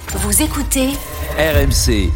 Vous écoutez RMC.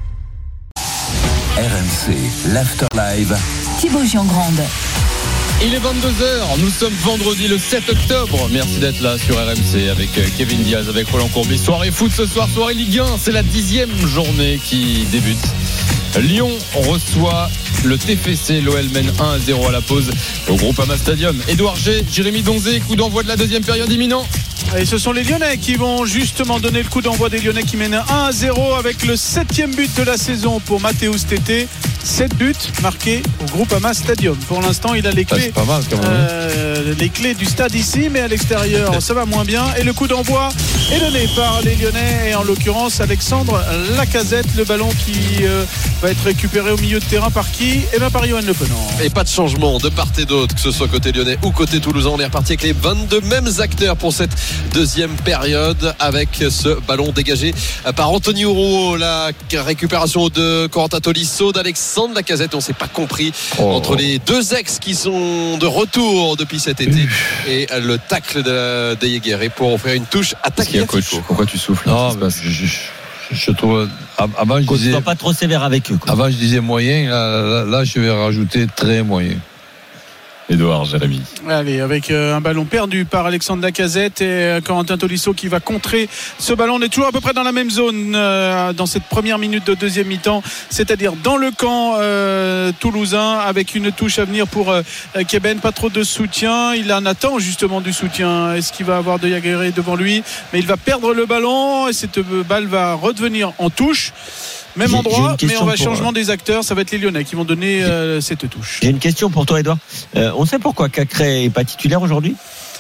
RMC, l'After Live. Thibaut Giangrande. Il est 22h, nous sommes vendredi le 7 octobre. Merci d'être là sur RMC avec Kevin Diaz, avec Roland Courbis. Soirée foot ce soir, soirée Ligue 1, c'est la 10e journée qui débute. Lyon reçoit le TFC, l'OL mène 1-0 à la pause au Groupama Stadium. Édouard G, Jérémy Donzé, coup d'envoi de la deuxième période imminent. Et ce sont les Lyonnais qui vont justement donner le coup d'envoi des Lyonnais qui mènent 1-0 avec le 7e but de la saison pour Matheus Tété. 7 buts marqués au Groupama Stadium. Pour l'instant, il a les clés, pas mal, quand même. les clés du stade ici, mais à l'extérieur, ça va moins bien. Et le coup d'envoi est donné par les Lyonnais et en l'occurrence Alexandre Lacazette. Le ballon qui va être récupéré au milieu de terrain par qui ? Et bien par Yoann Le Penant. Et pas de changement de part et d'autre, que ce soit côté lyonnais ou côté toulousain. On est reparti avec les 22 mêmes acteurs pour cette deuxième période avec ce ballon dégagé par Anthony Rouault. La récupération de Corentin Tolisso, d'Alexandre Lacazette. On ne s'est pas compris entre les deux ex qui sont de retour depuis cet été et le tacle de Yegueré pour offrir une touche à Tagliafico. Pourquoi tu souffles? Non, je trouve. Avant, je disais. Pas trop sévère avec eux. Avant, je disais moyen. Là, je vais rajouter très moyen. Édouard, Jérémy. Allez, avec un ballon perdu par Alexandre Lacazette et Corentin Tolisso qui va contrer ce ballon. On est toujours à peu près dans la même zone dans cette première minute de deuxième mi-temps, c'est-à-dire dans le camp toulousain avec une touche à venir pour Keben. Pas trop de soutien. Il en attend justement du soutien. Est-ce qu'il va avoir de Yegueré devant lui? Mais il va perdre le ballon et cette balle va redevenir en touche. Même endroit, mais on va changement des acteurs. Ça va être les Lyonnais qui vont donner cette touche. J'ai une question pour toi, Edouard. On sait pourquoi Cacré n'est pas titulaire aujourd'hui?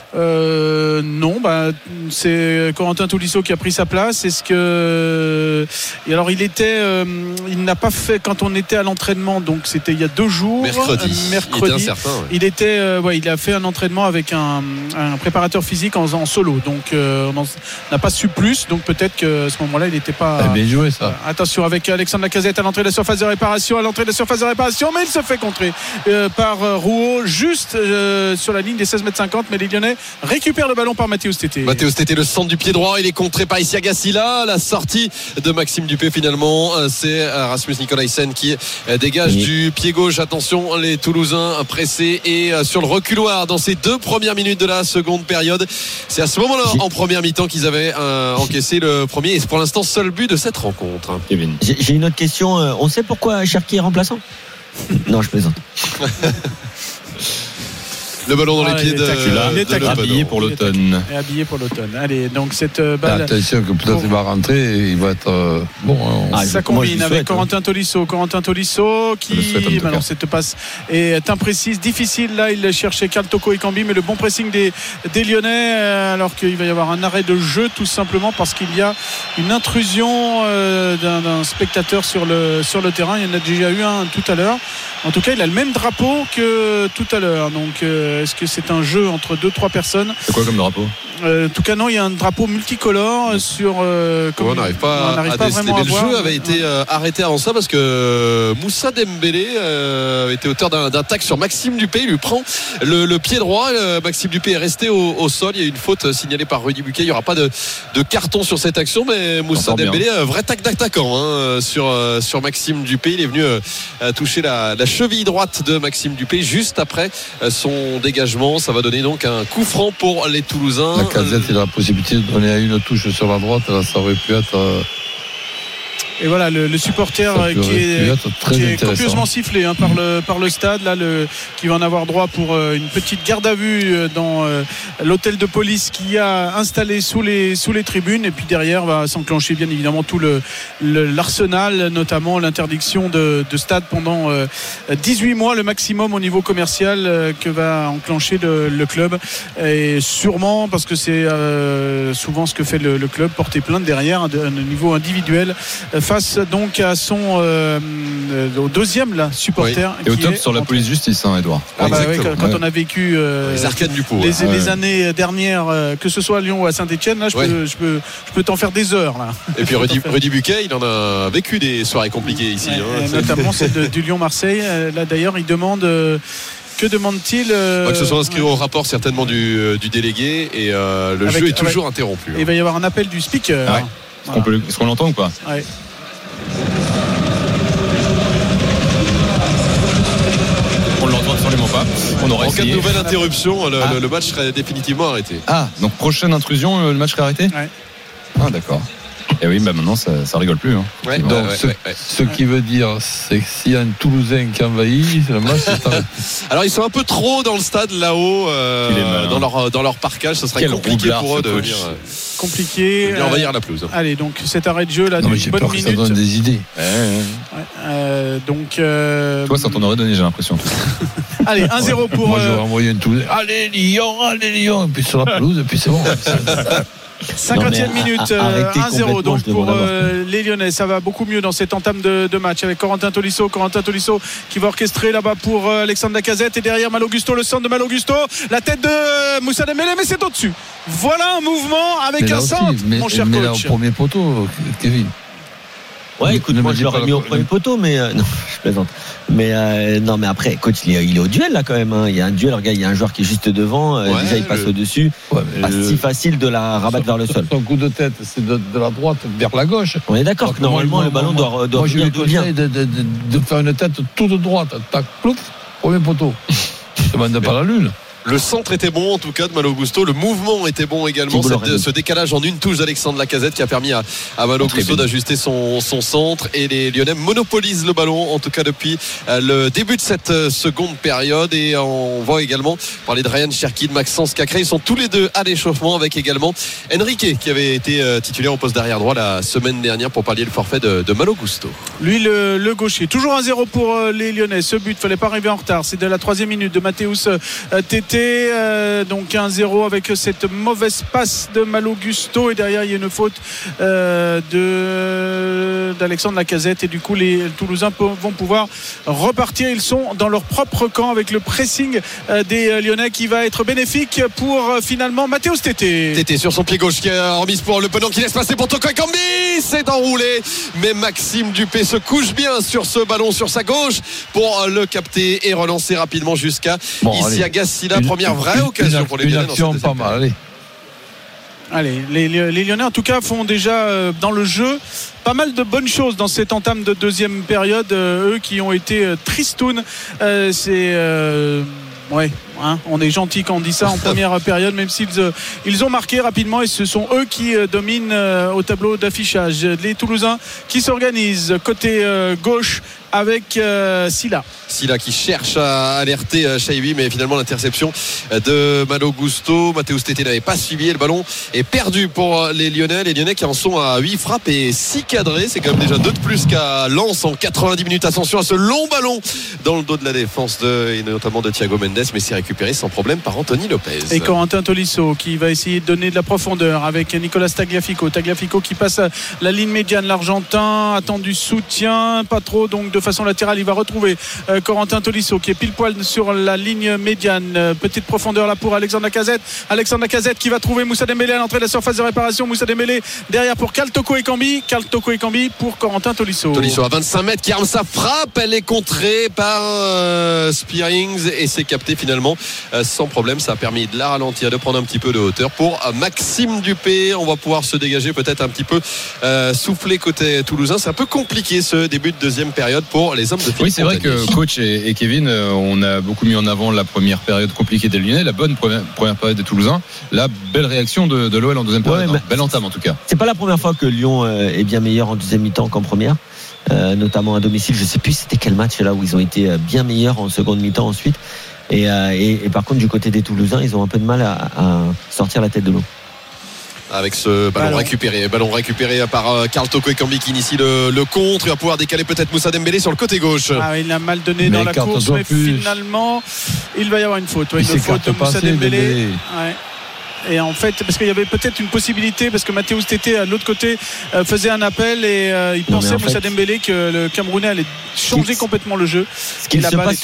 Non, c'est Corentin Tolisso qui a pris sa place. Est-ce que et alors il n'a pas fait quand on était à l'entraînement, donc c'était il y a 2 jours. Mercredi. Il était incertain. Ouais. Il a fait un entraînement avec un préparateur physique en solo. Donc on n'a pas su plus. Donc peut-être que à ce moment-là il n'était pas. Bien joué ça. Attention avec Alexandre Lacazette à l'entrée de la surface de réparation, mais il se fait contrer par Rouault juste sur la ligne des 16,50 m. Mais les Lyonnais récupère le ballon par Matheus Tété. Matheus Tété, le centre du pied droit, il est contré par Isiaga Silla. La sortie de Maxime Dupé finalement, c'est Rasmus Nikolaisen qui dégage du pied gauche. Attention, les Toulousains pressés et sur le reculoir dans ces 2 premières minutes de la seconde période. C'est à ce moment-là en première mi-temps qu'ils avaient encaissé le premier et c'est pour l'instant seul but de cette rencontre. Kevin. J'ai une autre question. On sait pourquoi Cherki est remplaçant? Non, je plaisante. Le ballon dans les pieds il est habillé pour l'automne. Habillé pour l'automne. Allez, donc cette balle. Attention que peut-être il va rentrer, il va être bon. Ça combine avec Corentin Tolisso qui cette passe est imprécise, difficile. Là, il cherchait Karl Toko Ekambi, mais le bon pressing des Lyonnais, alors qu'il va y avoir un arrêt de jeu tout simplement parce qu'il y a une intrusion d'un spectateur sur le terrain. Il y en a déjà eu un tout à l'heure. En tout cas, il a le même drapeau que tout à l'heure. Donc, est-ce que c'est un jeu entre 2-3 personnes? C'est quoi comme drapeau? En tout cas, non, il y a un drapeau multicolore sur. On n'arrive pas à déceler. Mais le jeu avait été arrêté avant ça parce que Moussa Dembélé était auteur d'un tacle sur Maxime Dupé. Il lui prend le pied droit. Maxime Dupé est resté au sol. Il y a une faute signalée par Rudy Buquet. Il n'y aura pas de carton sur cette action, mais Moussa Dembélé, vrai tacle d'attaquant sur Maxime Dupé. Il est venu toucher la cheville droite de Maxime Dupé juste après son dégagement. Ça va donner donc un coup franc pour les Toulousains. Lacazette, il a la possibilité de donner une touche sur la droite. Là, ça aurait pu être. Et voilà le supporter qui est copieusement sifflé par le stade là, qui va en avoir droit pour une petite garde à vue dans l'hôtel de police qui a installé sous les tribunes. Et puis derrière va s'enclencher bien évidemment tout l'arsenal, notamment l'interdiction de stade pendant 18 mois, le maximum au niveau commercial que va enclencher le club. Et sûrement parce que c'est souvent ce que fait le club, porter plainte derrière un niveau individuel face donc à son au deuxième là, supporter. Oui. Et au top sur la police justice, Edouard. Quand on a vécu les arcades du Pau, les années dernières, que ce soit à Lyon ou à Saint-Etienne, là je peux t'en faire des heures là. Et puis Rudy Buquet, il en a vécu des soirées compliquées ici, notamment celle du Lyon-Marseille. Là d'ailleurs il demande que demande-t-il que ce soit inscrit au rapport certainement du délégué et le jeu est toujours interrompu. Il va y avoir un appel du speaker. Est-ce qu'on l'entend ou pas? Ouais. On ne l'entend absolument pas. On aurait en cas de nouvelle interruption, le match serait définitivement arrêté. Ah, donc prochaine intrusion, le match serait arrêté? Ouais. Ah, d'accord. Et oui, maintenant ça rigole plus. Hein. Ouais, donc ce qui veut dire, c'est que s'il y a un Toulousain qui envahit, le match est arrêté. Alors ils sont un peu trop dans le stade là-haut, dans leur parquage. Ce serait compliqué pour eux de venir. Compliqué. De envahir la pelouse. Allez, donc cet arrêt de jeu là, d'une bonne minute. Ça donne des idées. Donc. Toi, ça t'en aurait donné, j'ai l'impression. Allez, 1-0 pour. Moi, j'aurais envoyé un Toulousain. Allez Lyon, et puis sur la pelouse, et puis c'est bon. 50e minute, 1-0 donc pour les Lyonnais. Ça va beaucoup mieux dans cette entame de match avec Corentin Tolisso qui va orchestrer là-bas pour Alexandre Lacazette, et derrière Malo Gusto, le centre de Malo Gusto, la tête de Moussa Dembélé, mais c'est au-dessus. Voilà un mouvement avec un centre, mon cher coach. Mais là, au premier poteau, Kevin. Ouais, écoute, moi je l'aurais mis au premier poteau, mais non, je plaisante. Mais non, mais après, coach, il est au duel là quand même. Hein. Il y a un duel, regarde, il y a un joueur qui est juste devant. Déjà, il passe au-dessus. Ouais, pas si facile de la rabattre vers le sol. Son coup de tête, c'est de la droite vers la gauche. On est d'accord que normalement le ballon doit venir d'où vient. De faire une tête toute droite. Tac, plouf, premier poteau. Je demande pas la lune. Le centre était bon en tout cas de Malo Gusto, le mouvement était bon également, ce décalage en une touche d'Alexandre Lacazette qui a permis à Malo Gusto d'ajuster son centre, et les Lyonnais monopolisent le ballon en tout cas depuis le début de cette seconde période. Et on voit également parler de Ryan Cherki, de Maxence Cacré, ils sont tous les deux à l'échauffement, avec également Enrique qui avait été titulaire au poste d'arrière droit la semaine dernière pour pallier le forfait de Malo Gusto. Lui le gaucher, toujours 1-0 pour les Lyonnais. Ce but, fallait pas arriver en retard, c'est de la 3e minute de Mathéus Tété. Donc 1-0 avec cette mauvaise passe de Malo Gusto, et derrière il y a une faute d'Alexandre Lacazette, et du coup les Toulousains vont pouvoir repartir. Ils sont dans leur propre camp avec le pressing des Lyonnais qui va être bénéfique pour finalement Mathéus Tété. Tété sur son pied gauche qui a remise pour le Penant qui laisse passer pour Toko Ekambi, c'est enroulé, mais Maxime Dupé se couche bien sur ce ballon sur sa gauche pour le capter et relancer rapidement jusqu'à Isiaga Silla. Première vraie occasion pour les Lyonnais. Une action pas mal, allez, les Lyonnais en tout cas font déjà dans le jeu pas mal de bonnes choses dans cette entame de deuxième période. Eux qui ont été tristounes, on est gentil quand on dit ça en première période, même s'ils ont marqué rapidement, et ce sont eux qui dominent au tableau d'affichage. Les Toulousains qui s'organisent côté gauche avec Silla qui cherche à alerter Chaibi, mais finalement l'interception de Malo Gusto. Mathéus Tété n'avait pas suivi, et le ballon est perdu pour les Lyonnais qui en sont à 8 frappes et 6 cadrés. C'est quand même déjà 2 de plus qu'à Lens en 90 minutes. Attention à ce long ballon dans le dos de la défense et notamment de Thiago Mendes, mais c'est récupéré sans problème par Anthony Lopez. Et Corentin Tolisso qui va essayer de donner de la profondeur avec Nicolas Tagliafico qui passe la ligne médiane. L'Argentin attend du soutien, pas trop, donc de façon latérale il va retrouver Corentin Tolisso qui est pile poil sur la ligne médiane. Petite profondeur là pour Alexandre Lacazette qui va trouver Moussa Dembélé à l'entrée de la surface de réparation. Moussa Dembélé derrière pour Karl Toko Ekambi pour Corentin Tolisso à 25 mètres qui arme sa frappe, elle est contrée par Spearings et c'est capté finalement sans problème. Ça a permis de la ralentir, de prendre un petit peu de hauteur pour Maxime Dupé. On va pouvoir se dégager peut-être un petit peu souffler côté toulousain. C'est un peu compliqué ce début de deuxième période pour les hommes de Philippe. Oui, c'est vrai que coach et Kevin, on a beaucoup mis en avant la première période compliquée des Lyonnais, la bonne première période des Toulousains, la belle réaction de l'OL en deuxième période. Belle entame en tout cas. C'est pas la première fois que Lyon est bien meilleur en deuxième mi-temps qu'en première, notamment à domicile. Je sais plus c'était quel match là où ils ont été bien meilleurs en seconde mi-temps ensuite. Et par contre du côté des Toulousains, ils ont un peu de mal à sortir la tête de l'eau. Avec ce ballon récupéré par Karl Toko Ekambi qui initie le contre. Il va pouvoir décaler peut-être Moussa Dembélé sur le côté gauche. Il a mal donné dans la course, mais finalement il va y avoir une faute. Une faute de Moussa Dembélé. Et en fait, parce qu'il y avait peut-être une possibilité, parce que Mathéus Tété à l'autre côté faisait un appel et il pensait Moussa Dembélé que le Camerounais allait changer complètement le jeu. Ce qu'il se passe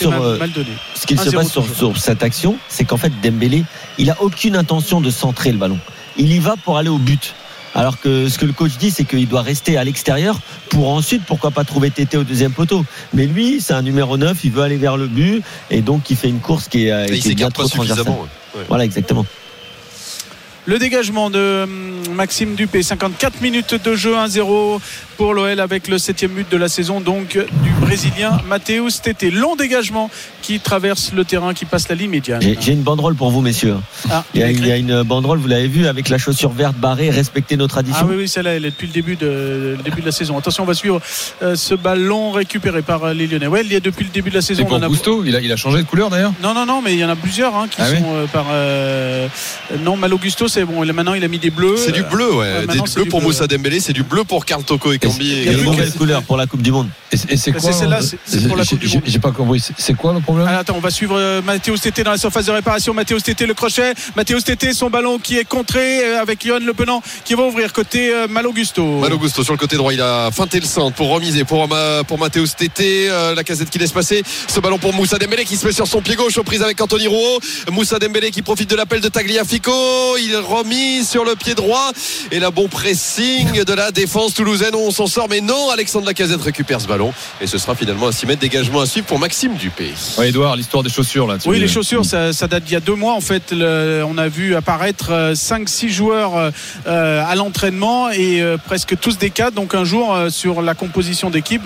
sur cette action, c'est qu'en fait Dembélé, il a aucune intention de centrer le ballon. Il y va pour aller au but. Alors que ce que le coach dit, c'est qu'il doit rester à l'extérieur pour ensuite, pourquoi pas, trouver Tété au deuxième poteau. Mais lui, c'est un numéro 9, il veut aller vers le but et donc il fait une course qui est bien trop transversale. Voilà, exactement. Le dégagement de Maxime Dupé, 54 minutes de jeu, 1-0 pour l'OL avec le 7e but de la saison donc du Brésilien Matheus Tété. Long dégagement qui traverse le terrain, qui passe la ligne médiane. J'ai une banderole pour vous, messieurs. Il y a une banderole, vous l'avez vu, avec la chaussure verte barrée, respecter nos traditions. Ah oui, celle-là, elle est depuis le début de la saison. Attention, on va suivre ce ballon récupéré par les Lyonnais. Ouais, il y a depuis le début de la saison. C'est pour Gusto, il a changé de couleur d'ailleurs. Non, mais il y en a plusieurs qui sont par. Non, Malo Gusto, c'est bon. Maintenant, il a mis des bleus. C'est du bleu, ouais. Des bleus pour Moussa Dembélé, c'est du bleu pour Karl Toko et Cambi. Il y a une nouvelle couleur pour la Coupe du Monde. Et c'est quoi? C'est celle-là, c'est pour la Coupe du Monde. J'ai pas compris. C'est quoi le problème? Attends, on va suivre Matheus Tété dans la surface de réparation. Matheus Tété, le crochet. Matheus Tété, son ballon qui est contré avec Yohan Le Penant qui va ouvrir côté Malo Gusto. Malo Gusto sur le côté droit, il a feinté le centre pour remiser pour Matheus Tété. La Casette qui laisse passer ce ballon pour Moussa Dembélé qui se met sur son pied gauche aux prises avec Anthony Rouault. Moussa Dembélé qui profite de l'appel de Tagliafico. Il remise sur le pied droit et là bon pressing de la défense toulousaine. On s'en sort, mais non, Alexandre Lacazette récupère ce ballon et ce sera finalement un 6 mètres dégagement à suivre pour Maxime Dupé. Ouais, Edouard, l'histoire des chaussures là. Oui, les chaussures, ça date d'il y a 2 mois en fait. On a vu apparaître 5-6 joueurs à l'entraînement et presque tous des cadres. Donc un jour sur la composition d'équipe,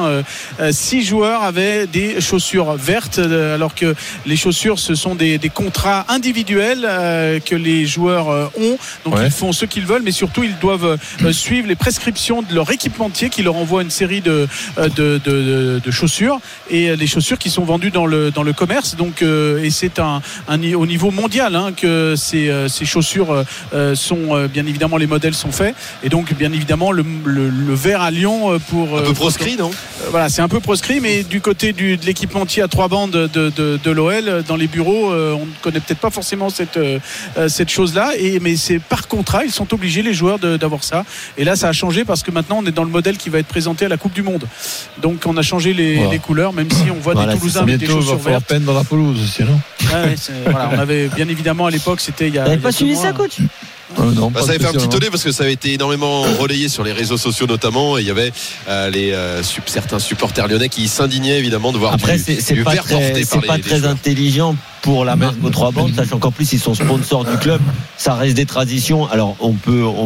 6 joueurs avaient des chaussures vertes, alors que les chaussures ce sont des contrats individuels que les joueurs ont. Donc ils font ce qu'ils veulent, mais surtout ils doivent suivre les prescriptions de leur équipementier qui leur envoie une série de chaussures, et les chaussures qui sont vendues dans le commerce. Donc et c'est au niveau mondial que ces chaussures sont bien évidemment, les modèles sont faits, et donc bien évidemment le vert à Lyon pour un peu proscrit, non? Voilà, c'est un peu proscrit, mais du côté de l'équipementier à 3 bandes de l'OL dans les bureaux, on ne connaît peut-être pas forcément cette chose-là, mais c'est par contrat, ils sont obligés, les joueurs, d'avoir ça. Et là ça a changé parce que maintenant on est dans le modèle qui va être présenté à la Coupe du Monde. Donc on a changé les couleurs, même si on voit des Toulousains avec des chaussures vertes. Peine dans la pelouse aussi, non? On avait bien évidemment à l'époque, c'était il y a. Vous n'avez pas suivi ça, coach? Non, ça avait fait un petit tollé parce que ça avait été énormément relayé sur les réseaux sociaux notamment, et il y avait certains supporters lyonnais qui s'indignaient évidemment de voir après, c'est pas très intelligent pour la marque aux 3 bandes, sachant qu'en plus ils sont sponsors du club. Ça reste des traditions. Alors on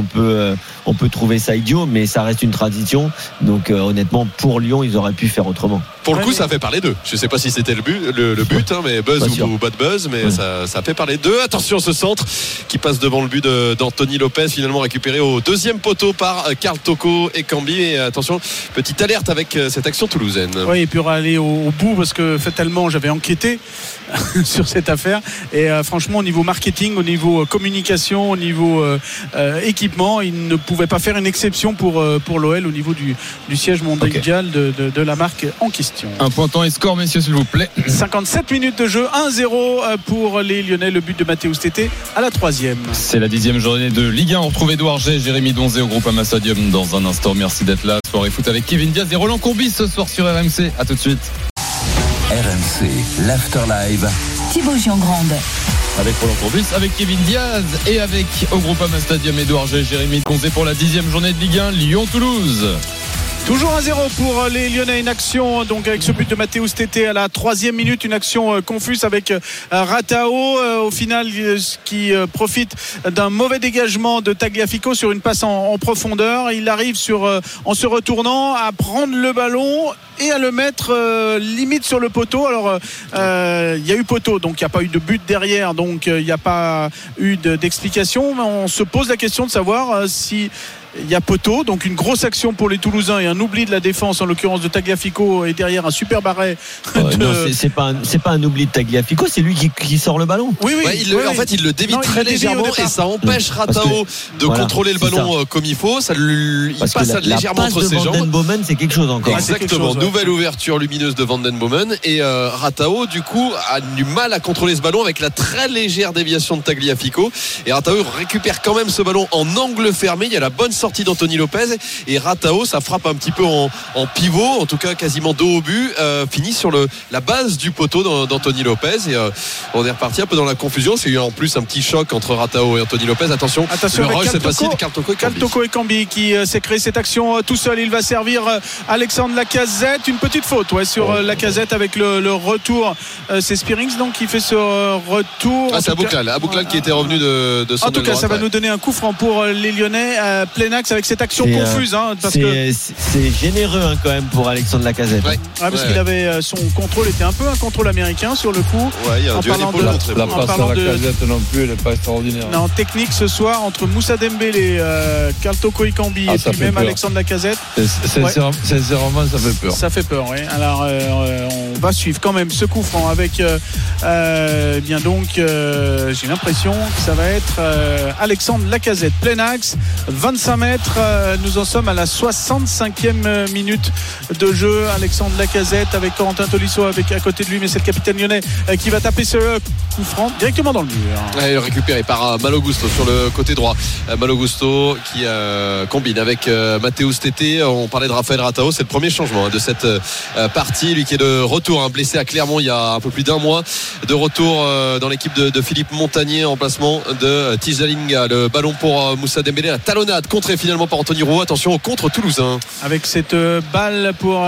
peut trouver ça idiot, mais ça reste une tradition. Donc honnêtement, pour Lyon, ils auraient pu faire autrement. Pour le coup, ça fait parler d'eux. Je ne sais pas si c'était le but, mais buzz ou bad buzz, mais ça fait parler d'eux. Attention, ce centre qui passe devant le but d'Anthony Lopez, finalement récupéré au 2e poteau par Karl Toko et Cambi. Et attention, petite alerte avec cette action toulousaine. Oui, et puis on va aller au bout parce que fatalement, j'avais enquêté sur cette affaire, et franchement, au niveau marketing, au niveau communication, au niveau équipement, ils ne pouvaient pas faire une exception pour l'OL au niveau du siège mondial de la marque en question. Un point temps et score, messieurs, s'il vous plaît. 57 minutes de jeu, 1-0 pour les Lyonnais, le but de Matheus Tété à la 3e. C'est la 10e journée de Ligue 1. On retrouve Edouard G, Jérémy Donzé au Groupama Stadium dans un instant. Merci d'être là. Soirée foot avec Kevin Diaz et Roland Courbis ce soir sur RMC. À tout de suite. RMC, l'After Live. Thibaut Giangrande. Avec Roland Courbis, avec Kevin Diaz et avec au Groupama Stadium Edouard G, Jérémy Donzé pour la 10e journée de Ligue 1. Lyon-Toulouse. Toujours 1-0 pour les Lyonnais, une action donc avec ce but de Matheus Tété à la 3e minute, une action confuse avec Ratao au final qui profite d'un mauvais dégagement de Tagliafico sur une passe en profondeur. Il arrive en se retournant à prendre le ballon et à le mettre limite sur le poteau. Alors il y a eu poteau, donc il n'y a pas eu de but derrière, donc il n'y a pas eu d'explication, mais on se pose la question de savoir si il y a poteau, donc une grosse action pour les Toulousains et un oubli de la défense, en l'occurrence de Tagliafico, et derrière un super barret. Non, c'est pas un oubli de Tagliafico, c'est lui qui sort le ballon. Oui. En fait, il le dévie très légèrement et ça empêche Ratao de contrôler le ballon comme il faut. Il passe légèrement entre ses jambes. Van den Bomen, c'est quelque chose encore. Exactement. Nouvelle ouverture lumineuse de Van den Bomen, et Ratao du coup a du mal à contrôler ce ballon avec la très légère déviation de Tagliafico, et Ratao récupère quand même ce ballon en angle fermé. Il y a la bonne sortie d'Anthony Lopez, et Ratao, ça frappe un petit peu en pivot, en tout cas quasiment dos au but, finit sur la base du poteau d'Anthony Lopez, et on est reparti un peu dans la confusion. C'est eu en plus un petit choc entre Ratao et Anthony Lopez. Attention le rush cette fois-ci de Kaltoko et Cambi qui s'est créé cette action tout seul. Il va servir Alexandre Lacazette, une petite faute sur Lacazette avec le retour. C'est Spearings donc qui fait ce retour. C'est Abouklal qui était revenu de son en tout cas, ça va nous donner un coup franc pour les Lyonnais. Plein axe avec cette action confuse. C'est généreux quand même pour Alexandre Lacazette. Parce qu'il avait son contrôle était un peu un contrôle américain sur le coup. Il y a un duel d'épaule la passe à Lacazette non plus, elle n'est pas extraordinaire. Non, technique ce soir entre Moussa Dembélé, Kaltoko Ikambi et puis même Alexandre Lacazette. Sincèrement, ça fait peur. Ça fait peur, oui. Alors, on va suivre quand même ce coup franc avec bien donc j'ai l'impression que ça va être Alexandre Lacazette, plein axe, 25 mètres. Nous en sommes à la 65e minute de jeu. Alexandre Lacazette avec Corentin Tolisso avec à côté de lui, mais c'est le capitaine lyonnais qui va taper ce coup franc directement dans le mur. Récupéré par Malo Gusto sur le côté droit. Malo Gusto qui combine avec Mathéus Tété. On parlait de Raphaël Ratao, c'est le premier changement de cette partie. Lui qui est de retour, blessé à Clermont il y a un peu plus d'un mois, de retour dans l'équipe de Philippe Montagnier en placement de Tijalinga. Le ballon pour Moussa Dembélé, la talonnade contrée finalement par Anthony Roux. Attention au contre toulousain avec cette balle pour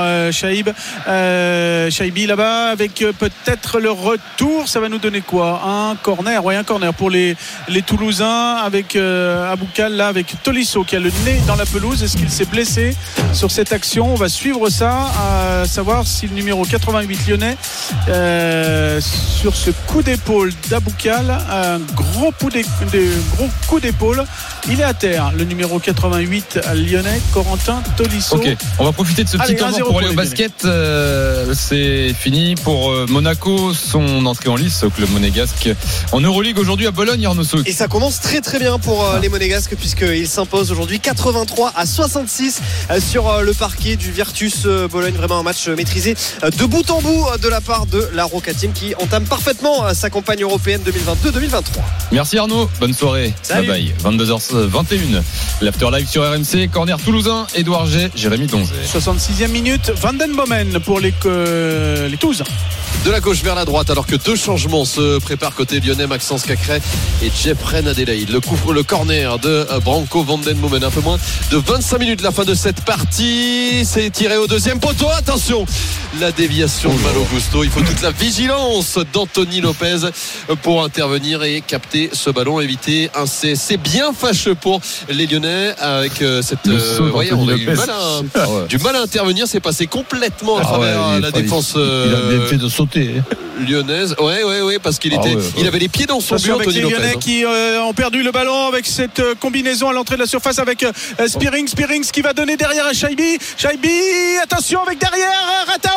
Chaibi là-bas avec peut-être le retour. Ça va nous donner quoi? Un corner pour les Toulousains avec Aboukal là avec Tolisso qui a le nez dans la pelouse. Est-ce qu'il s'est blessé sur cette action? On va suivre ça, à savoir si le numéro 88 lyonnais sur ce coup d'épaule d'Aboukal, un gros coup d'épaule, il est à terre, le numéro 88 lyonnais, Corentin Tolisso. Ok, on va profiter de ce petit temps pour aller au basket. C'est fini pour Monaco, son entrée en lice au club monégasque en Euroleague aujourd'hui à Bologne, Arnaud Souk. Et ça commence très très bien pour les monégasques puisqu'ils s'imposent aujourd'hui 83-66 sur le parquet du Virtus Bologne. Vraiment un match maîtrisé de bout en bout de la part de la Roca Team qui entame parfaitement sa campagne européenne 2022-2023. Merci Arnaud, bonne soirée. Salut. Bye bye. 22h21, l'After Live sur RMC, corner toulousain, Édouard G, Jérémy Donzé. 66e minute, Van Den Bomen pour les Toulousains. De la gauche vers la droite, alors que deux changements se préparent côté lyonnais, Maxence Cacré et Jeffrey Adelaide. Le corner de Branco Van Den Bomen. Un peu moins de 25 minutes de la fin de cette partie. C'est tiré au deuxième poteau. Attention, la déviation de Malo Gusto. Il faut toute la vigilance d'Anthony Lopez pour intervenir et capter ce ballon, éviter un CSC bien fâcheux pour les Lyonnais avec cette. On a eu du mal à intervenir. C'est passé complètement à travers la défense. Il a bien fait de sauter. Lyonnaise, ouais, parce qu'il il avait les pieds dans son but. Avec les Lyonnais qui ont perdu le ballon avec cette combinaison à l'entrée de la surface avec Spearings qui va donner derrière à Chaibi, attention avec derrière Ratao,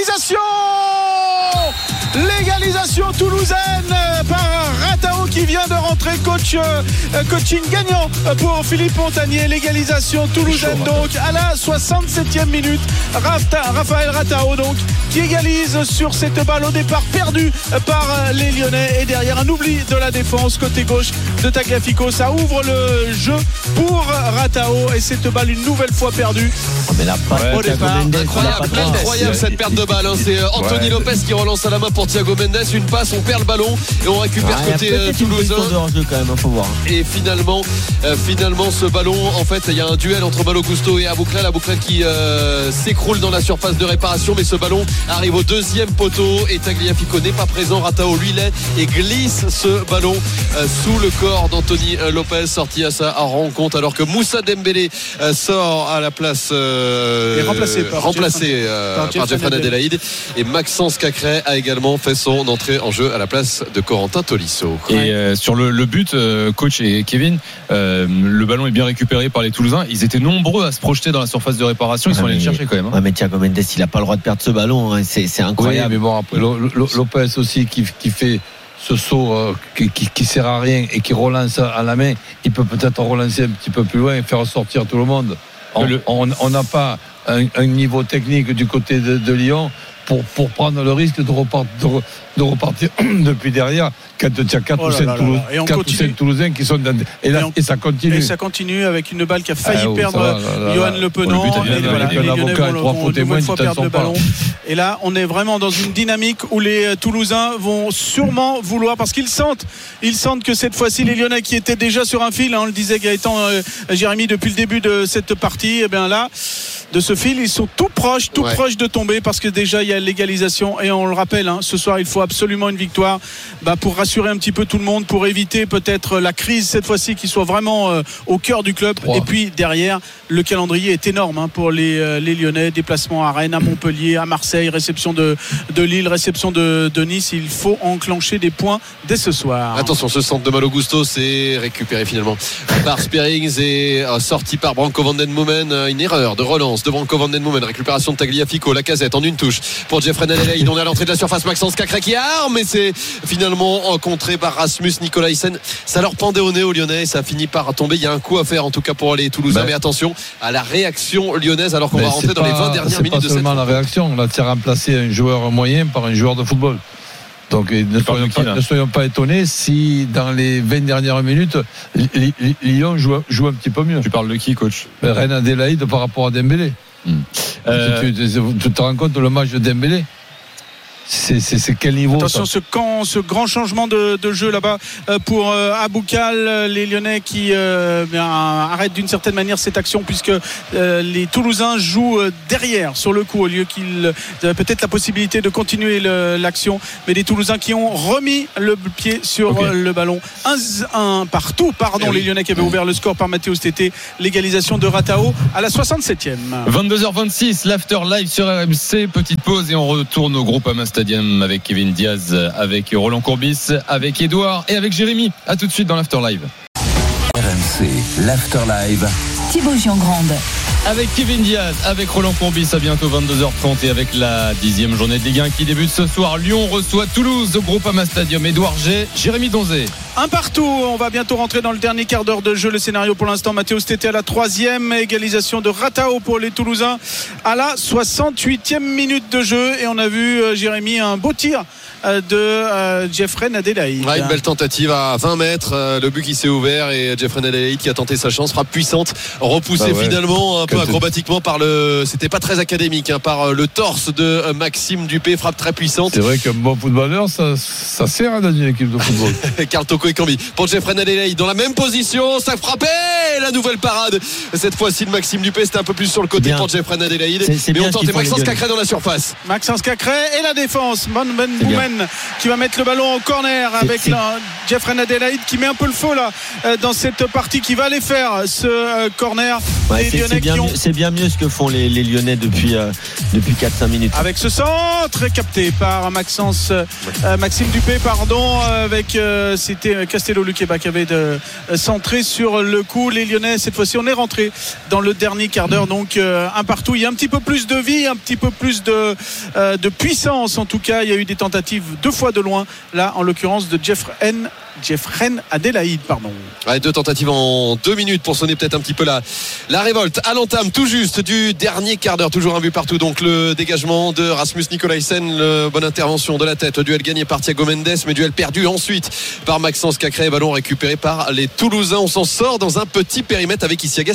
l'égalisation toulousaine par Ratao qui vient de rentrer, coaching gagnant pour Philippe Montagnier. L'égalisation toulousaine donc à la 67e minute. Raphaël Ratao donc qui égalise sur cette balle au départ perdue par les Lyonnais, et derrière un oubli de la défense côté gauche de Tagliafico. Ça ouvre le jeu pour Ratao et cette balle une nouvelle fois perdue au départ. Incroyable cette perte de balle. C'est Anthony Lopez qui relance à la main pour Thiago Mendes. Une passe, on perd le ballon et on récupère côté toulousain. Et finalement ce ballon, en fait il y a un duel entre Malo Gusto et Abouklal qui s'écroule dans la surface de réparation, mais ce ballon arrive au deuxième poteau et Tagliafico n'est pas présent. Ratao lui l'est et glisse ce ballon sous le corps d'Anthony Lopez, sorti à sa rencontre, alors que Moussa Dembélé sort à la place remplacé par Jeffrey Adelaide, et Maxence Cacré a également fait son entrée en jeu à la place de Corentin Tolisso. Et sur le but, coach et Kevin, le ballon est bien récupéré par les Toulousains. Ils étaient nombreux à se projeter dans la surface de réparation. Ils sont allés le chercher quand même. Ouais, mais Thiago Mendes, il n'a pas le droit de perdre ce ballon. C'est incroyable. Oui, mais bon, après Lopez aussi qui fait ce saut qui sert à rien et qui relance à la main, il peut peut-être relancer un petit peu plus loin et faire sortir tout le monde. On n'a pas un niveau technique du côté de Lyon pour prendre le risque de repartir depuis derrière quand tu as 4 ou 5 Toulousains qui sont dans, et ça continue. Et ça continue avec une balle qui a failli perdre Johan Le Penant. Les Lyonnais vont une nouvelle fois perdre le ballon. Et là, on est vraiment dans une dynamique où les Toulousains vont sûrement vouloir, parce qu'ils sentent que cette fois-ci, les Lyonnais qui étaient déjà sur un fil, on le disait Gaëtan, Jérémy, depuis le début de cette partie, et bien là, de ce fil, ils sont tout proches de tomber, parce que déjà il y a l'égalisation, et on le rappelle, ce soir il faut absolument une victoire pour rassurer un petit peu tout le monde, pour éviter peut-être la crise cette fois-ci qui soit vraiment au cœur du club. Et puis derrière, le calendrier est énorme pour les Lyonnais, déplacement à Rennes, à Montpellier, à Marseille, réception de Lille, réception de Nice. Il faut enclencher des points dès ce soir. Attention, ce centre de Malo Gusto, c'est récupéré finalement par Spearings et sorti par Branco van den Moomen. Une erreur de relance de Branco van den Moomen, récupération de Tagliafico, Lacazette en une touche pour Jeffrey Adelaide. On est à l'entrée de la surface, Maxence Cacré qui arme, mais c'est finalement contré par Rasmus Nikolaisen. Ça leur pendait au nez aux Lyonnais, ça a fini par tomber. Il y a un coup à faire en tout cas pour les Toulousains, mais attention à la réaction lyonnaise alors qu'on va rentrer dans les 20 dernières minutes de cette. C'est pas seulement la réaction, là tu as remplacé un joueur moyen par un joueur de football. Donc ne soyons pas étonnés si dans les 20 dernières minutes Lyon joue un petit peu mieux. Tu parles de qui, coach? Reine Adélaïde par rapport à Dembélé. Tu te rends compte de le match de Dembélé? C'est quel niveau? Attention, ce grand changement de jeu là-bas pour Aboukal, les Lyonnais qui arrêtent d'une certaine manière cette action, puisque les Toulousains jouent derrière sur le coup, au lieu qu'ils avaient peut-être la possibilité de continuer l'action, mais les Toulousains qui ont remis le pied sur le ballon. 1 partout, les Lyonnais qui avaient ouvert le score par Mathéus Tété. L'égalisation de Ratao à la 67e. 22h26, l'after live sur RMC. Petite pause et on retourne au Groupama Stadium avec Kevin Diaz, avec Roland Courbis, avec Edouard et avec Jérémy. A tout de suite dans l'after live. RMC, l'after live. Thibaut Giangrande. Avec Kevin Diaz, avec Roland Courbis, à bientôt 22h30 et avec la 10e journée de Ligue 1 qui débute ce soir. Lyon reçoit Toulouse au Groupama Stadium. Edouard G, Jérémy Donzé. 1 partout, on va bientôt rentrer dans le dernier quart d'heure de jeu. Le scénario pour l'instant, Mathéus Tété à la 3e, égalisation de Ratao pour les Toulousains à la 68e minute de jeu. Et on a vu, Jérémy, un beau tir de Jeffrey Adelaide. Une belle tentative à 20 mètres, le but qui s'est ouvert et Jeffrey Adelaide qui a tenté sa chance, frappe puissante, repoussée finalement un peu acrobatiquement par c'était pas très académique, par le torse de Maxime Dupé, frappe très puissante. C'est vrai qu'un bon footballeur ça sert dans une équipe de football. Carl Toko et Cambi pour Jeffrey Adelaide dans la même position, ça frappait, la nouvelle parade cette fois-ci de Maxime Dupé, c'était un peu plus sur le côté pour Jeffrey Adelaide, mais on tentait Maxence Cacré dans la surface. Maxence Cacré et la défense, Ben Boumen qui va mettre le ballon en corner avec Jeffrey Adelaide qui met un peu le feu là dans cette partie, qui va aller faire ce corner. C'est bien mieux ce que font les Lyonnais depuis 4-5 minutes. Avec ce centre capté par Maxime Dupé, avec c'était Castello Luqueba qui avait centré sur le coup. Les Lyonnais, cette fois-ci, on est rentré dans le dernier quart d'heure, donc 1 partout. Il y a un petit peu plus de vie, un petit peu plus de puissance. En tout cas, il y a eu des tentatives 2 fois de loin, là en l'occurrence de Jeffrey Adelaide. 2 tentatives en 2 minutes pour sonner peut-être un petit peu la révolte à l'entame tout juste du dernier quart d'heure. Toujours un but partout, donc le dégagement de Rasmus Nikolaisen, bonne intervention de la tête, le duel gagné par Thiago Mendes, mais duel perdu ensuite par Maxence Cacré, ballon récupéré par les Toulousains. On s'en sort dans un petit périmètre avec Isiaga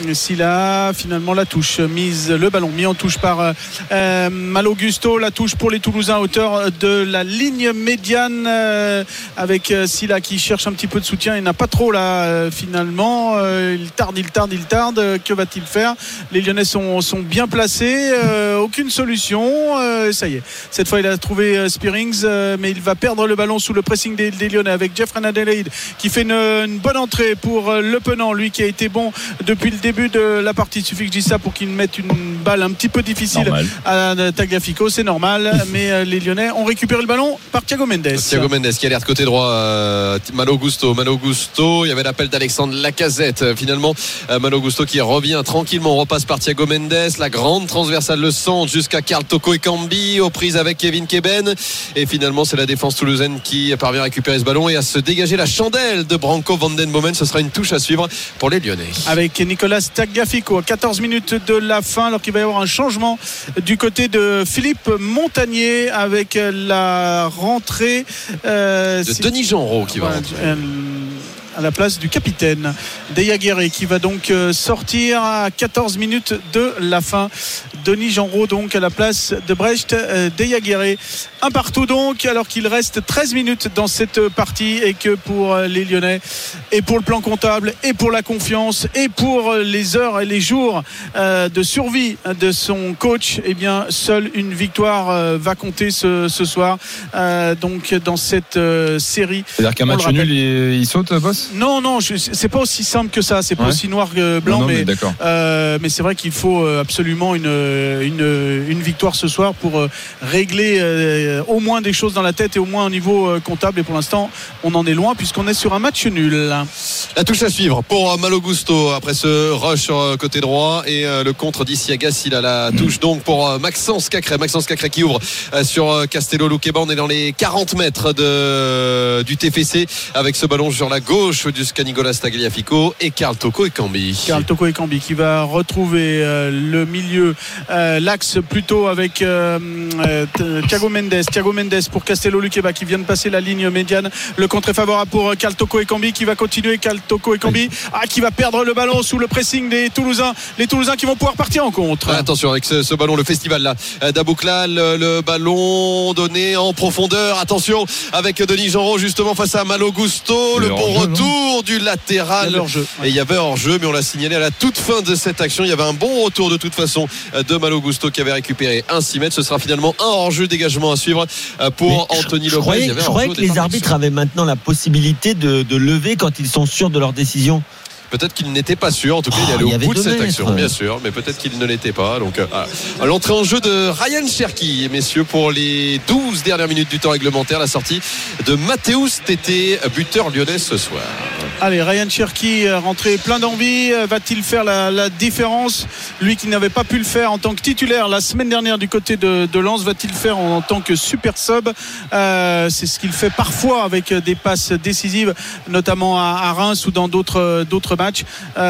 Silla finalement la touche le ballon mis en touche par Malo Gusto, la touche pour les Toulousains à hauteur de la ligne médiane, avec Silla qui cherche un petit peu de soutien, il n'a pas trop là finalement, il tarde, que va-t-il faire? Les Lyonnais sont bien placés, aucune solution, ça y est, cette fois il a trouvé Spearings, mais il va perdre le ballon sous le pressing des Lyonnais avec Jeffrey Adelaide qui fait une bonne entrée pour Le Penant, lui qui a été bon depuis le début de la partie. Il suffit que je dise ça pour qu'il mette une balle un petit peu difficile à Tagliafico, c'est normal, mais les Lyonnais ont récupéré le ballon par Thiago Mendes qui alerte côté droit Malo Gusto. Il y avait l'appel d'Alexandre Lacazette. Finalement, Malo Gusto qui revient tranquillement. On repasse par Thiago Mendes. La grande transversale, le centre jusqu'à Karl Toko Ekambi aux prises avec Kevin Keben. Et finalement, c'est la défense toulousaine qui parvient à récupérer ce ballon et à se dégager la chandelle de Branco van den Bomen. Ce sera une touche à suivre pour les Lyonnais. Avec Nicolas Tagliafico à 14 minutes de la fin, alors qu'il va y avoir un changement du côté de Philippe Montagnier avec la rentrée de Denis Genreau qui va rentrer à la place du capitaine Deya Guerré qui va donc sortir à 14 minutes de la fin. Denis Genreau donc à la place de Brecht Deya Gueré. Un partout donc, alors qu'il reste 13 minutes dans cette partie et que pour les Lyonnais et pour le plan comptable et pour la confiance et pour les heures et les jours de survie de son coach, eh bien seule une victoire va compter ce soir donc dans cette série. C'est-à-dire qu'un match nul il saute, boss? Non, c'est pas aussi simple que ça, c'est pas aussi noir que blanc, mais c'est vrai qu'il faut absolument une victoire ce soir pour régler au moins des choses dans la tête et au moins au niveau comptable, et pour l'instant on en est loin puisqu'on est sur un match nul. La touche à suivre pour Malo Gusto après ce rush sur côté droit et le contre d'Isiagas, il a la touche donc pour Maxence Cacré qui ouvre sur Castello Luqueba. On est dans les 40 mètres du TFC avec ce ballon sur la gauche jusqu'à Nicolas Tagliafico et Karl Toko Ekambi qui va retrouver le milieu, l'axe plutôt avec Thiago Mendes pour Castello Luqueba qui vient de passer la ligne médiane. Le contre est favorable pour Karl Toko Ekambi qui va continuer. Karl Toko Ekambi qui va perdre le ballon sous le pressing des Toulousains. Les Toulousains qui vont pouvoir partir en contre. Attention avec ce ballon, le festival là d'Abouklal, le ballon donné en profondeur. Attention avec Denis Genreau justement face à Malo Gusto. Le bon retour du latéral. Et il y avait hors-jeu, mais on l'a signalé à la toute fin de cette action. Il y avait un bon retour de toute façon de Malo Gusto qui avait récupéré un 6 mètres. Ce sera finalement un hors-jeu, dégagement à suivre pour Anthony Lopez. Je croyais que les arbitres avaient maintenant la possibilité de lever quand ils sont sûrs de leur décision. Peut-être qu'il n'était pas sûr. En tout cas, il allait au bout de cette action, bien sûr, mais peut-être qu'il ne l'était pas. Donc, l'entrée en jeu de Ryan Cherki, messieurs, pour les 12 dernières minutes du temps réglementaire. La sortie de Mathéus Tété, buteur lyonnais ce soir. Allez, Ryan Cherki rentré plein d'envie. Va-t-il faire la différence? Lui qui n'avait pas pu le faire en tant que titulaire la semaine dernière du côté de Lens, va-t-il faire en tant que super sub? C'est ce qu'il fait parfois avec des passes décisives, notamment à Reims ou dans d'autres matchs.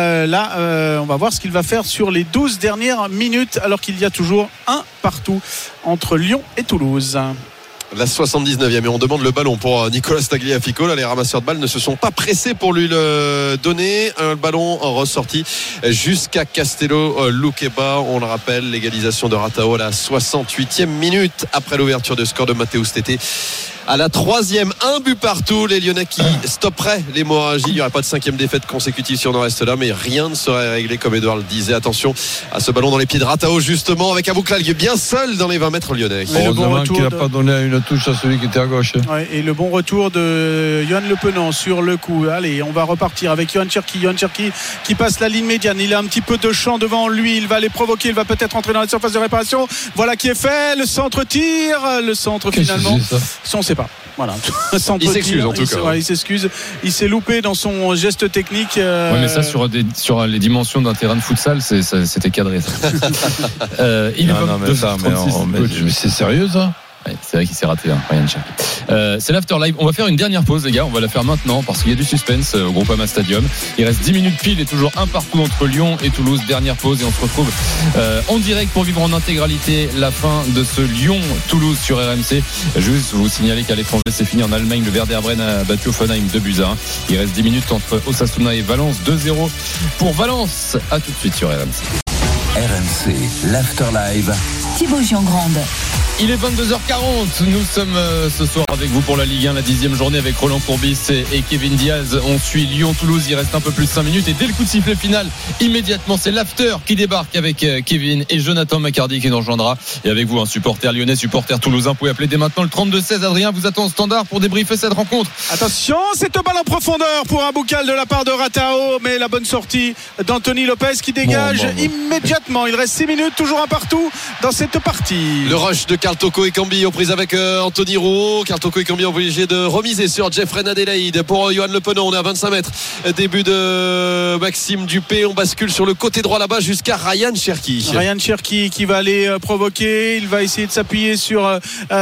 On va voir ce qu'il va faire sur les 12 dernières minutes, alors qu'il y a toujours un partout entre Lyon et Toulouse. La 79e, et on demande le ballon pour Nicolas Tagliafico. Là, les ramasseurs de balles ne se sont pas pressés pour lui le donner. Un ballon ressorti jusqu'à Castello Luqueba. On le rappelle, l'égalisation de Ratao à la 68e minute après l'ouverture de score de Mathéus Tété. À la 3e, un but partout. Les Lyonnais qui stopperaient l'hémorragie. Il n'y aurait pas de 5e défaite consécutive si on en reste là, mais rien ne serait réglé comme Edouard le disait. Attention à ce ballon dans les pieds de Ratao, justement, avec Abouklal qui est bien seul dans les 20 mètres lyonnais. Heureusement qu'il n'a pas donné une touche à celui qui était à gauche. Ouais, et le bon retour de Yohan Le Penant sur le coup. Allez, on va repartir avec Yohan Cherki qui passe la ligne médiane. Il a un petit peu de champ devant lui. Il va les provoquer. Il va peut-être entrer dans la surface de réparation. Voilà qui est fait. Le centre tire. Le centre finalement. Si on sait pas. Voilà. Il s'excuse en tout cas. Il s'excuse. Il s'est loupé dans son geste technique. Ouais, mais ça sur les dimensions d'un terrain de futsal, c'était cadré. Ça. Mais c'est sérieux ça? Ouais, c'est vrai qu'il s'est raté, Ryan Cherki. C'est l'After Live. On va faire une dernière pause, les gars. On va la faire maintenant parce qu'il y a du suspense au Groupama Stadium. Il reste 10 minutes pile et toujours un partout entre Lyon et Toulouse. Dernière pause et on se retrouve en direct pour vivre en intégralité la fin de ce Lyon-Toulouse sur RMC. Juste vous signaler qu'à l'étranger, c'est fini en Allemagne. Le Werder Bremen a battu Offenheim 2-1. Il reste 10 minutes entre Osasuna et Valence. 2-0 pour Valence. À tout de suite sur RMC. RMC, l'After Live. Thibaut Giangrande. Il est 22h40. Nous sommes ce soir avec vous pour la Ligue 1, la 10e journée avec Roland Courbis et Kevin Diaz. On suit Lyon-Toulouse. Il reste un peu plus de 5 minutes. Et dès le coup de sifflet final, immédiatement, c'est l'After qui débarque avec Kevin et Jonathan Macardy qui nous rejoindra. Et avec vous, un supporter lyonnais, supporter toulousain. Vous pouvez appeler dès maintenant le 32-16. Adrien vous attend au standard pour débriefer cette rencontre. Attention, cette balle en profondeur pour Abouklal de la part de Ratao. Mais la bonne sortie d'Anthony Lopez qui dégage immédiatement immédiatement. Il reste 6 minutes, toujours un partout dans cette partie. Le rush de Karl Toko Ekambi aux prises avec Anthony Roux. Karl Toko Ekambi obligé de remiser sur Jeffrey Adélaïde pour Johan Le Penon. On est à 25 mètres. Début de Maxime Dupé. On bascule sur le côté droit là-bas jusqu'à Ryan Cherki. Ryan Cherki qui va aller provoquer. Il va essayer de s'appuyer sur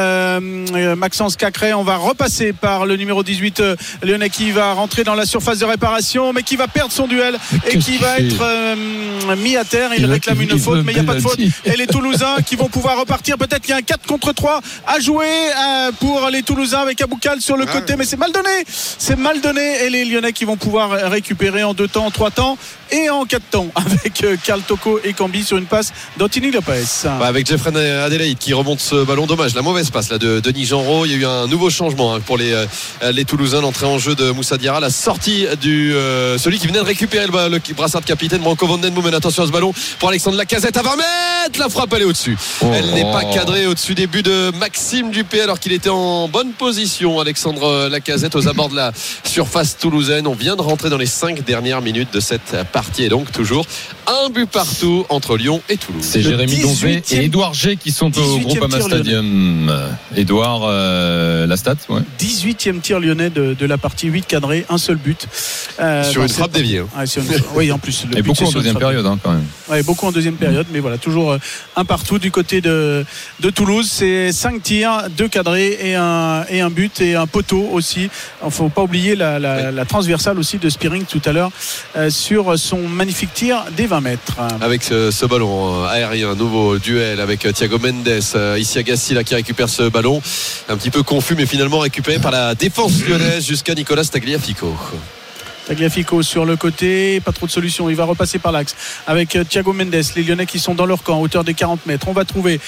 Maxence Cacré. On va repasser par le numéro 18 lyonnais qui va rentrer dans la surface de réparation, mais qui va perdre son duel et qui va être mis à terre. Il réclame une faute, mais il n'y a pas de faute. Et les Toulousains qui vont pouvoir repartir. Peut-être qu'il y a un 4 contre 3 à jouer pour les Toulousains avec Aboukal sur le côté, mais c'est mal donné. C'est mal donné. Et les Lyonnais qui vont pouvoir récupérer en 2 temps, en 3 temps et en 4 temps avec Karl Toko Ekambi sur une passe d'Anthony Lopez. Avec Jeffrey Adélaïde qui remonte ce ballon. Dommage, la mauvaise passe là de Denis Genreau. Il y a eu un nouveau changement pour les Toulousains. L'entrée en jeu de Moussa Diarra, la sortie du celui qui venait de récupérer le brassard de capitaine, Branco Van Den Boomen. Attention à ce ballon pour Alexandre Lacazette à 20 mètres. La frappe, elle est au-dessus. Elle n'est pas cadrée au-dessus des buts de Maxime Dupé alors qu'il était en bonne position. Alexandre Lacazette aux abords de la surface toulousaine. On vient de rentrer dans les 5 dernières minutes de cette partie et donc toujours un but partout entre Lyon et Toulouse. C'est Jérémy Donzé et Édouard G qui sont au Groupama Stadium. Édouard, la stat, ouais. 18e tir lyonnais de la partie, 8 cadrés, un seul but. Sur une frappe déviée. Oui, en plus. Et beaucoup en deuxième période quand même. Oui, beaucoup en deuxième période, mais voilà, toujours un partout du côté de Toulouse. C'est 5 tirs, 2 cadrés et un but et un poteau aussi. Il ne faut pas oublier la transversale aussi de Spearing tout à l'heure sur son magnifique tir des 20 mètres. Avec ce ballon aérien, nouveau duel avec Thiago Mendes. Ici Agassi là qui récupère ce ballon. Un petit peu confus, mais finalement récupéré par la défense lyonnaise jusqu'à Nicolas Tagliafico. Tagliafico sur le côté, pas trop de solutions, il va repasser par l'axe avec Thiago Mendes, les Lyonnais qui sont dans leur camp à hauteur des 40 mètres. On va trouver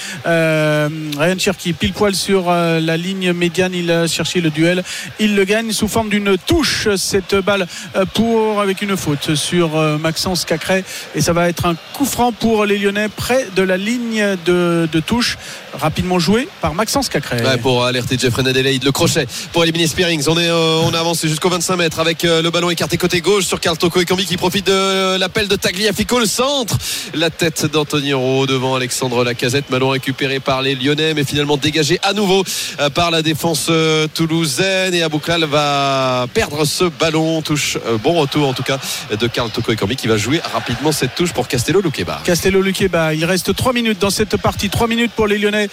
Ryan Cherki pile poil sur la ligne médiane. Il a cherché le duel, il le gagne sous forme d'une touche, cette balle avec une faute sur Maxence Cacré, et ça va être un coup franc pour les Lyonnais près de la ligne de touche, rapidement joué par Maxence Cacré. Pour alerter Jeffrey Adélaïde, le crochet pour éliminer Spearings. On a avancé jusqu'au 25 mètres avec le ballon écarté côté gauche sur Karl Toko Ekambi qui profite de l'appel de Tagliafico, le centre, la tête d'Anthony Roux devant Alexandre Lacazette. Ballon récupéré par les Lyonnais mais finalement dégagé à nouveau par la défense toulousaine, et Aboukal va perdre ce ballon. Touche, bon retour en tout cas de Karl Toko Ekambi qui va jouer rapidement cette touche pour Castello Luqueba. Il reste 3 minutes dans cette partie, 3 minutes pour les Lyonnais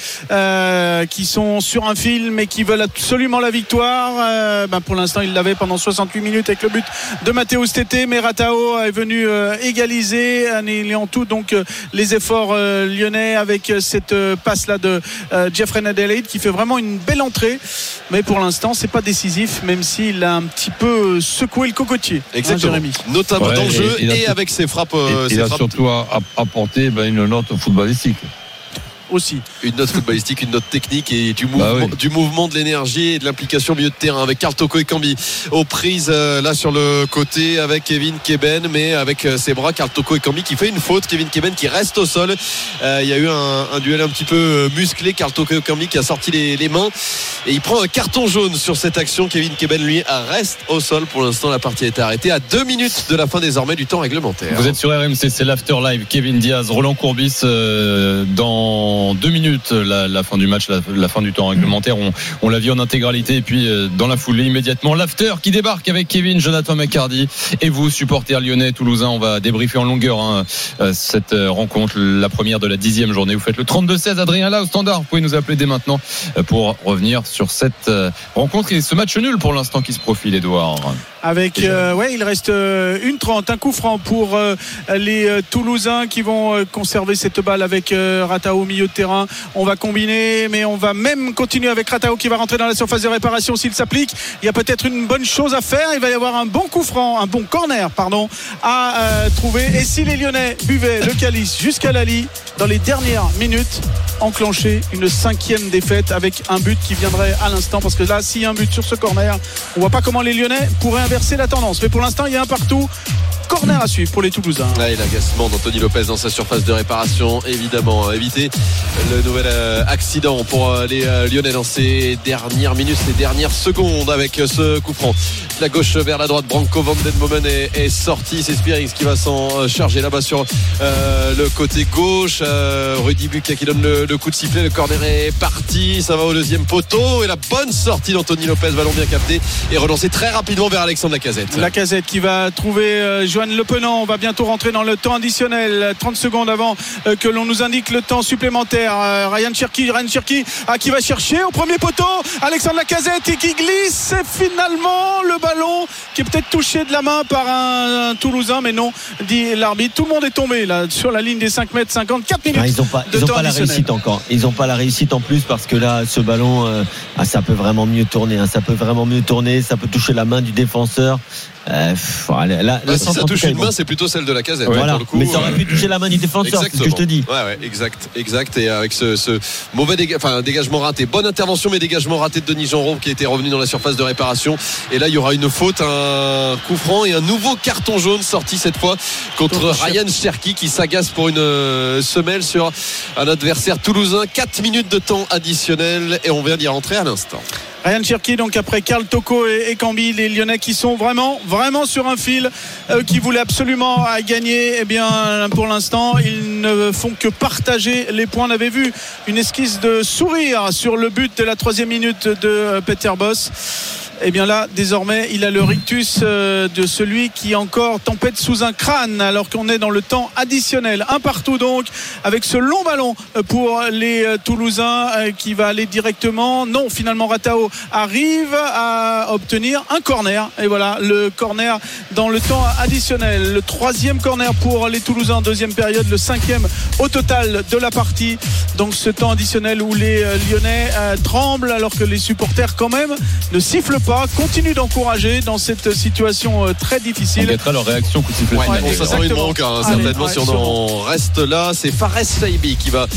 qui sont sur un fil mais qui veulent absolument la victoire. Pour l'instant ils l'avaient pendant 68 minutes avec le but de Mathéus Tété, mais Ratao est venu égaliser, annihilant tout donc les efforts lyonnais avec cette passe là de Jeffrey Adélaïde qui fait vraiment une belle entrée, mais pour l'instant c'est pas décisif, même s'il a un petit peu secoué le cocotier. Exactement, Jérémy. Notamment dans le jeu et avec ses frappes. Il a surtout apporté une note footballistique. Aussi. Une note footballistique, une note technique et du mouvement, de l'énergie et de l'implication au milieu de terrain avec Karl Toko Ekambi aux prises là sur le côté avec Kevin Keben, mais avec ses bras Karl Toko Ekambi qui fait une faute, Kevin Keben qui reste au sol. Il y a eu un duel un petit peu musclé, Karl Toko Ekambi qui a sorti les mains et il prend un carton jaune sur cette action. Kevin Keben lui reste au sol. Pour l'instant la partie a été arrêtée à 2 minutes de la fin désormais du temps réglementaire. Vous êtes sur RMC, c'est l'After Live. Kevin Diaz, Roland Courbis dans 2 minutes la fin du match, la fin du temps réglementaire. On l'a vu en intégralité et puis dans la foulée immédiatement l'After qui débarque avec Kevin, Jonathan McCardy et vous supporters lyonnais, toulousains. On va débriefer en longueur cette rencontre, la première de la 10e journée. Vous faites le 32-16, Adrien là au standard. Vous pouvez nous appeler dès maintenant pour revenir sur cette rencontre et ce match nul pour l'instant qui se profile, Edouard. Avec il reste 1:30, un coup franc pour les Toulousains qui vont conserver cette balle avec Ratao au milieu de terrain. On va combiner, mais on va même continuer avec Ratao qui va rentrer dans la surface de réparation s'il s'applique. Il y a peut-être une bonne chose à faire. Il va y avoir un bon coup franc, un bon corner à trouver. Et si les Lyonnais buvaient le calice jusqu'à Lali dans les dernières minutes, enclencher une 5e défaite avec un but qui viendrait à l'instant, parce que là s'il y a un but sur ce corner, on voit pas comment les Lyonnais pourraient inverser la tendance, mais pour l'instant il y a un partout. corner à suivre pour les Toulousains. Et l'agacement d'Anthony Lopez dans sa surface de réparation, évidemment éviter le nouvel accident pour les Lyonnais dans ces dernières minutes, ces dernières secondes avec ce coup franc. De la gauche vers la droite, Branco Van Den Bomen est sorti, c'est Spearings qui va s'en charger là-bas sur le côté gauche. Rudy Buca qui donne le coup de sifflet, le corner est parti, ça va au deuxième poteau et la bonne sortie d'Anthony Lopez, ballon bien capté et relancé très rapidement vers Alexandre Lacazette. Lacazette qui va trouver Johan Le Penant. On va bientôt rentrer dans le temps additionnel, 30 secondes avant que l'on nous indique le temps supplémentaire. Ryan Cherki qui va chercher au premier poteau Alexandre Lacazette et qui glisse, et finalement le ballon qui est peut-être touché de la main par un Toulousain, mais non, dit l'arbitre. Tout le monde est tombé là sur la ligne des 5 mètres 50, 4 minutes. Ils n'ont pas la réussite encore. Ils n'ont pas la réussite en plus parce que là ce ballon ça peut vraiment mieux tourner, ça peut toucher la main du défenseur. Si ça touche une main, c'est plutôt celle de Lacazette. Voilà. Pour le coup, mais ça aurait pu toucher la main du défenseur, c'est ce que je te dis. Ouais, exact. Et avec ce mauvais dégagement raté, bonne intervention, mais dégagement raté de Denis Genreau qui était revenu dans la surface de réparation. Et là, il y aura une faute, un coup franc et un nouveau carton jaune sorti cette fois contre Ryan Cherki qui s'agace pour une semelle sur un adversaire toulousain. 4 minutes de temps additionnel et on vient d'y rentrer à l'instant. Ryan Cherki, donc après Karl Toko et Cambi, les Lyonnais qui sont vraiment sur un fil, qui voulaient absolument gagner. Eh bien, pour l'instant, ils ne font que partager les points. On avait vu une esquisse de sourire sur le but de la 3e minute de Peter Bosz. Et bien là, désormais, il a le rictus de celui qui encore tempête sous un crâne alors qu'on est dans le temps additionnel. Un partout donc, avec ce long ballon pour les Toulousains qui va aller directement. Non, finalement, Ratao arrive à obtenir un corner. Et voilà, le corner dans le temps additionnel. Le 3e corner pour les Toulousains en 2e période, le 5e au total de la partie. Donc ce temps additionnel où les Lyonnais tremblent alors que les supporters quand même ne sifflent pas, continue d'encourager dans cette situation très difficile. On mettra leur réaction coup de sifflet. Ça sent une manque certainement si on en reste là. C'est Fares Saibi qui va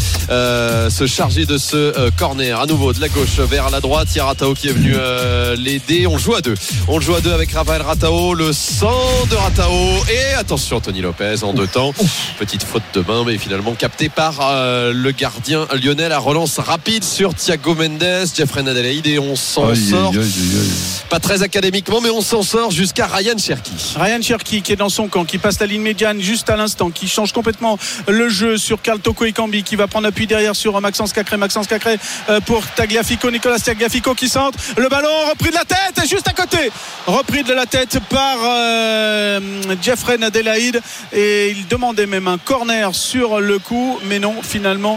se charger de ce corner à nouveau de la gauche vers la droite. Il y a Ratao qui est venu l'aider. On joue à deux avec Raphaël Ratao, le sang de Ratao et attention Anthony Lopez en 2 temps. Petite faute de main mais finalement captée par le gardien lyonnais. La relance rapide sur Thiago Mendes, Jeffrey Adelaide et on s'en sort. Pas très académiquement mais on s'en sort jusqu'à Ryan Cherki qui est dans son camp, qui passe la ligne médiane juste à l'instant, qui change complètement le jeu sur Karl Toko et Cambi, qui va prendre appui derrière sur Maxence Cacré pour Tagliafico, Nicolas Tagliafico qui centre le ballon, repris de la tête juste à côté, repris de la tête par Jeffrey Adelaide et il demandait même un corner sur le coup mais non, finalement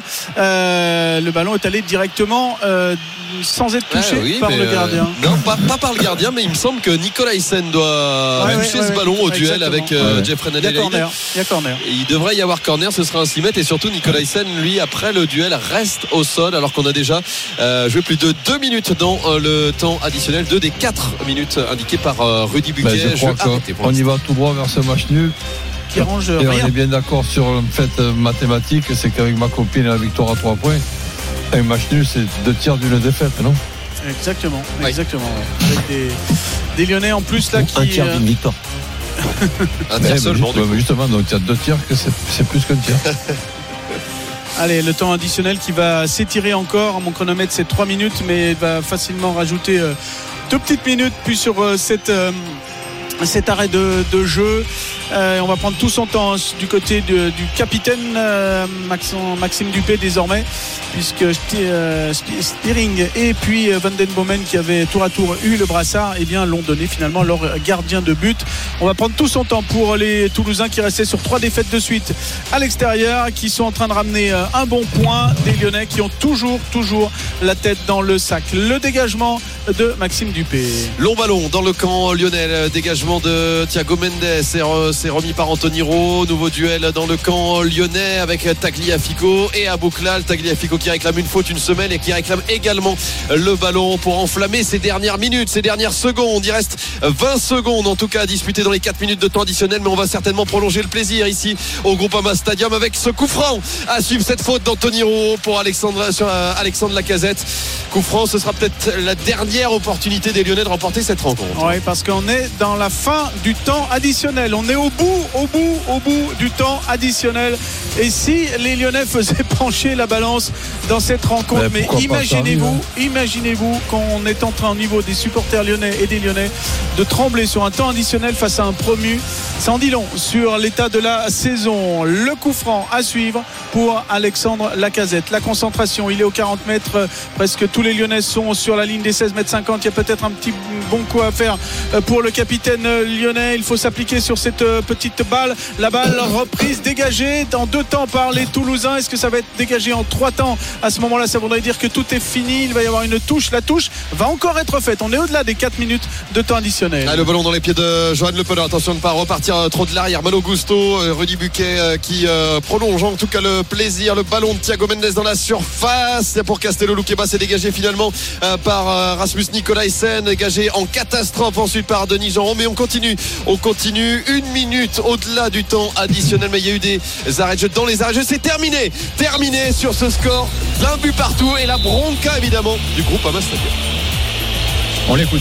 le ballon est allé directement sans être touché par le gardien. Non, pas par le gardien, mais il me semble que Nicolas Hyssen doit toucher ce ballon au duel avec Jeffrey Adelaide. Il y a corner. Il devrait y avoir corner, ce sera un 6 mètres et surtout Nicolas Hyssen, lui, après le duel, reste au sol alors qu'on a déjà joué plus de 2 minutes dans le temps additionnel, 2 des 4 minutes indiquées par Rudy Buquet. On y va tout droit vers ce match nul. Qui arrange rien. On est bien d'accord sur le fait mathématique, c'est qu'avec ma copine, la victoire à 3 points, un match nul, c'est 2 tiers d'une défaite, non? Exactement. Avec des Lyonnais en plus là qui. Un tiers d'une victoire. Un tiers seulement. Justement, donc il y a 2 tiers que c'est plus qu'un tiers. Allez, le temps additionnel qui va s'étirer encore. Mon chronomètre c'est 3 minutes, mais il va facilement rajouter 2 petites minutes puis sur cet arrêt de jeu. On va prendre tout son temps du côté du capitaine Maxime Dupé désormais, puisque Spearing et puis Van Den Bomen qui avaient tour à tour eu le brassard l'ont donné finalement leur gardien de but. On va prendre tout son temps pour les Toulousains qui restaient sur 3 défaites de suite à l'extérieur, qui sont en train de ramener un bon point des Lyonnais qui ont toujours la tête dans le sac. Le dégagement de Maxime Dupé. Long ballon dans le camp lyonnais, dégagement de Thiago Mendes, c'est remis par Anthony Rowe. Nouveau duel dans le camp lyonnais avec Tagliafico et Abouklal. Tagliafico qui réclame une faute, une semelle et qui réclame également le ballon pour enflammer ces dernières minutes, ces dernières secondes. Il reste 20 secondes en tout cas à disputer dans les 4 minutes de temps additionnel, mais on va certainement prolonger le plaisir ici au Groupama Stadium avec ce coup franc à suivre cette faute d'Anthony Rowe pour Alexandre Lacazette. Coup franc, ce sera peut-être la dernière opportunité des Lyonnais de remporter cette rencontre. Oui, parce qu'on est dans la fin du temps additionnel. On est au bout du temps additionnel. Et si les Lyonnais faisaient pencher la balance dans cette rencontre, mais imaginez-vous qu'on est en train au niveau des supporters lyonnais et des Lyonnais de trembler sur un temps additionnel face à un promu. Ça en dit long sur l'état de la saison. Le coup franc à suivre pour Alexandre Lacazette. La concentration, il est aux 40 mètres. Presque tous les Lyonnais sont sur la ligne des 16 mètres 50. Il y a peut-être un petit bon coup à faire pour le capitaine lyonnais. Il faut s'appliquer sur cette petite balle. La balle reprise, dégagée en 2 temps par les Toulousains. Est-ce que ça va être dégagé en 3 temps? À ce moment-là, ça voudrait dire que tout est fini. Il va y avoir une touche. La touche va encore être faite. On est au-delà des 4 minutes de temps additionnel. Le ballon dans les pieds de Johan Le Penner. Attention de ne pas repartir trop de l'arrière. Malo Gusto, Rudy Buquet qui prolonge en tout cas le plaisir. Le ballon de Thiago Mendes dans la surface pour Castello. Luqueba s'est dégagé finalement par Rasmus Nicolaisen, dégagé en catastrophe ensuite par Denis Jean. Mais on continue 1 minute au-delà du temps additionnel, mais il y a eu des arrêts de jeu. Dans les arrêts de jeu, c'est terminé sur ce score d'un but partout et la bronca évidemment du groupe Ama Stadium. On l'écoute.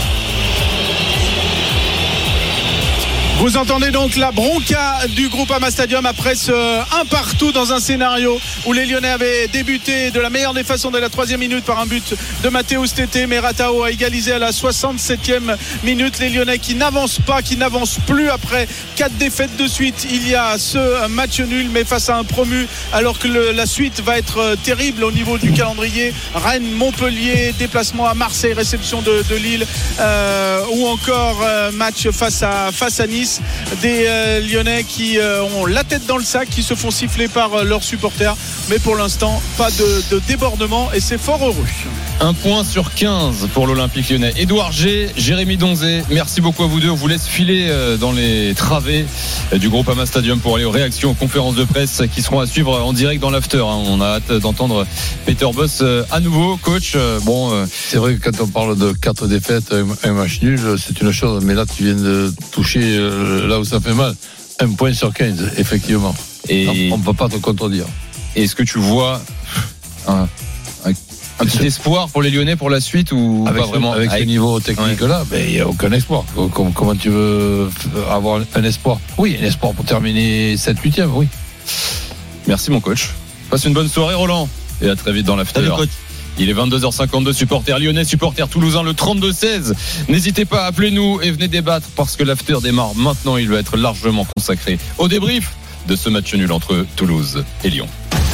Vous entendez donc la bronca du groupe Ama Stadium après ce 1 partout dans un scénario où les Lyonnais avaient débuté de la meilleure des façons dès la 3e minute par un but de Mathéus Tété, mais Ratao a égalisé à la 67e minute. Les Lyonnais qui n'avancent plus après 4 défaites de suite. Il y a ce match nul, mais face à un promu, alors que la suite va être terrible au niveau du calendrier. Rennes, Montpellier, déplacement à Marseille, réception de Lille, ou encore match face à Nice. Des Lyonnais qui ont la tête dans le sac, qui se font siffler par leurs supporters, mais pour l'instant pas de débordement et c'est fort heureux. 1 point sur 15 pour l'Olympique Lyonnais. Édouard G, Jérémy Donzé, merci beaucoup à vous deux. On vous laisse filer dans les travées du groupe Ama Stadium pour aller aux réactions, aux conférences de presse qui seront à suivre en direct dans l'after. On a hâte d'entendre Peter Bosz à nouveau. Coach, c'est vrai que quand on parle de 4 défaites, un match nul, c'est une chose, mais là tu viens de toucher là où ça fait mal. 1 point sur 15, effectivement. Et on ne peut pas te contredire. Est-ce que tu vois un petit espoir pour les Lyonnais pour la suite ou avec pas vraiment? Avec ce niveau technique là, il n'y a aucun espoir. Comment tu veux avoir un espoir? Oui, un espoir pour terminer 7-8e, oui. Merci mon coach. Passe une bonne soirée Roland et à très vite dans l'after. Il est 22h52, supporters lyonnais, supporters toulousains, le 32-16. N'hésitez pas, appelez-nous et venez débattre parce que l'after démarre maintenant. Il va être largement consacré au débrief de ce match nul entre Toulouse et Lyon.